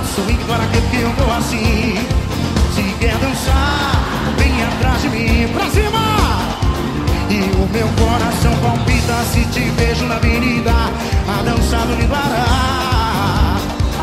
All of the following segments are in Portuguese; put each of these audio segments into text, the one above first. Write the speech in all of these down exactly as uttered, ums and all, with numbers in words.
swing do araqueto que eu vou assim. Se quer dançar, vem atrás de mim. Pra cima! E o meu coração palpita se te vejo na avenida a dançar no Linguará.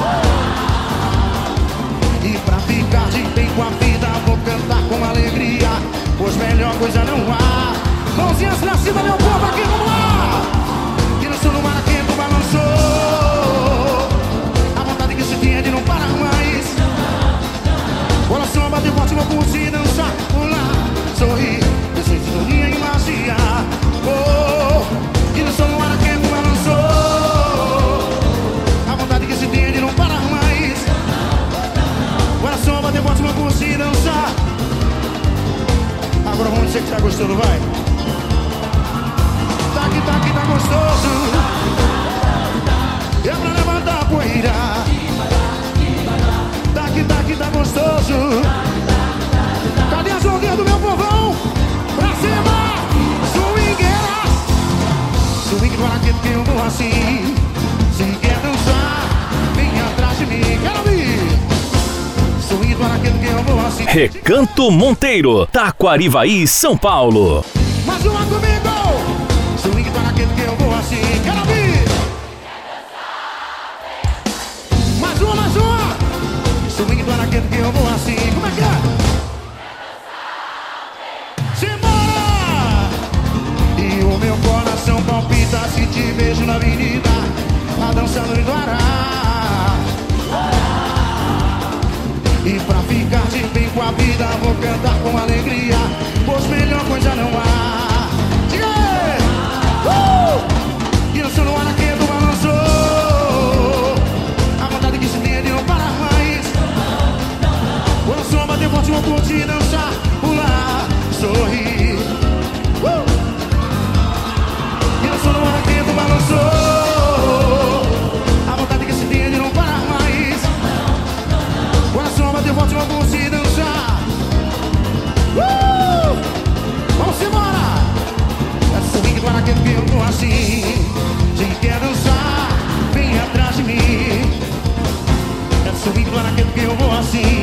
E pra ficar de bem com a vida vou cantar com alegria, pois melhor coisa não há. Mãozinhas pra cima, meu povo, aqui, vamos lá! Que dançou no maraquento, balançou. A vontade que se tinha de não parar mais. Coração bate forte, vou curtir, dançar, pular, sorrir, descer sintonia e magia. Oh, que dançou no maraquento, balançou. A vontade que se tinha de não parar mais. Coração bate forte, vou curtir, dançar. Agora vamos dizer que tá gostando, vai. Tá aqui, tá aqui, tá gostoso. É pra levantar a poeira. Tá aqui, tá aqui, tá gostoso. Cadê as ondinhas do meu povão? Pra cima! Swingueira! Swing do araqueto que eu vou assim. Se quer dançar, vem atrás de mim. Quero ouvir! Swing do araqueto que eu vou assim. Recanto Monteiro, Taquarivaí, São Paulo. Mais uma comigo! Swing do araqueto que eu vou assim. Quero ouvir! Mais uma, mais uma! Swing do araqueto que eu vou assim. Como é que é? Simbora! E o meu coração palpita se te vejo na avenida a dançar no Linguará. E pra ficar de bem com a vida vou cantar com alegria, pois melhor coisa não há. Diga aí! Uh! E dançou no araqueto, balançou. A vontade que se tem de não parar mais. Quando o som bater forte, vou curtir, dançar, pular, sorrir. Uh! E dançou no araqueto, balançou. A vontade que se tem de não parar mais. Coração bateu forte, vou curtir, dançar. Uh! Vamos embora! É swing do araqueto que eu vou assim. Se quer dançar, vem atrás de mim. É swing do araqueto que eu vou assim.